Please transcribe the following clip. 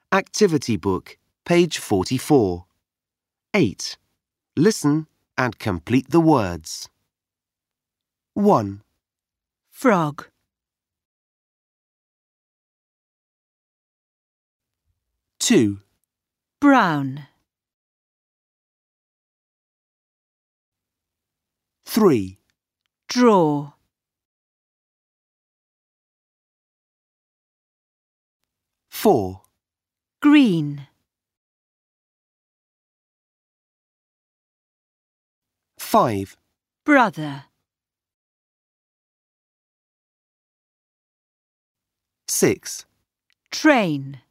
Activity book, page 44. 8. Listen and complete the words. 1, frog, 2, brown, 3, draw, 4, green, 5, brother, 6, train,